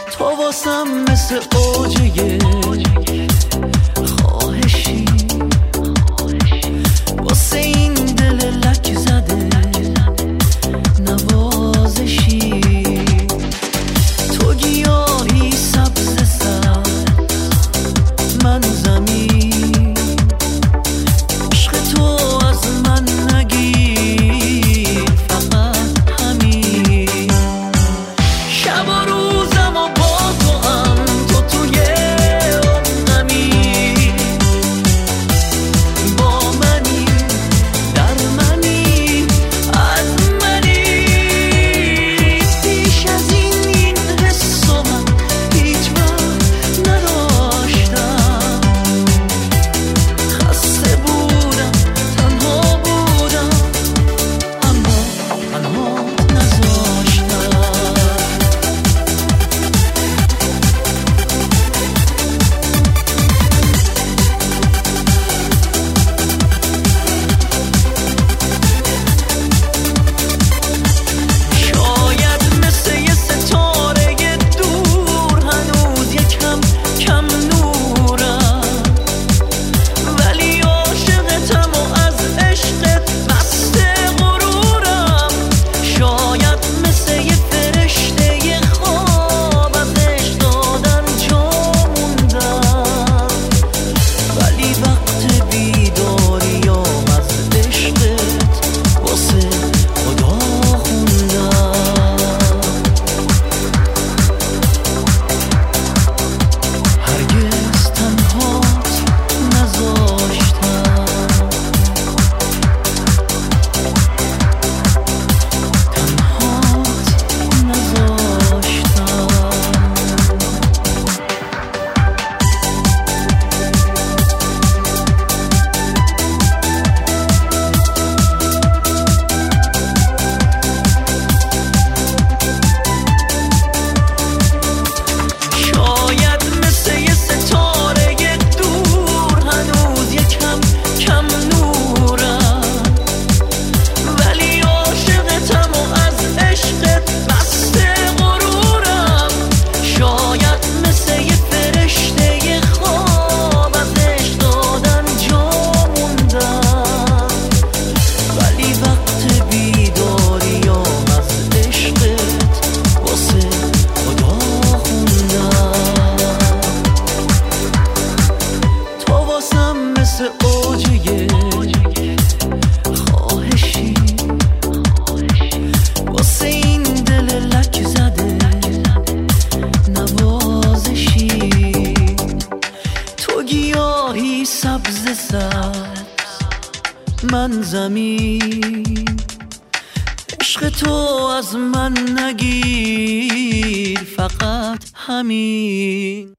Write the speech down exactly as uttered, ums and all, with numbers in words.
تو واسم مثل اوجه خواهشی، واسه این دل لک زده نوازشی. تو گیاهی سبز سبز، من زمین، عشق تو از من نگیر فقط همین. شب و روزم و با تو هم، تو توی عمقمی، با منی در منی از منی. پیش از این این حس و من هیچ وقت نداشتم. خسته بودم، تنها بودم، اما تنها نذاشتم. شاید مثل یه ستاره دور هنوز یکم کم نورم، ولی عاشقتم و از عشقت مست غرورم. شاید مثل یه فرشته خواب از عشق دادن جا موندم، ولی وقت بیداریام از عشقت واسه خدا خوندم. هرگز تنهات نذاشتم، تنهات نذاشتم. شاید مثل یه ستاره دور هنوز یکم کم نورم، ولی عاشقتم و از عشقت مست غرورم. شاید مثل یه فرشته خواب از عشق دادن جا موندم، ولی وقت بیداریام از عشقت واسه خدا خوندم. تو واسم مثل اوجه خواهشی، واسه این دل لک زده نوازشی. تو گیاهی سبز سبز، من زمین، عشق تو از من نگیر فقط همین.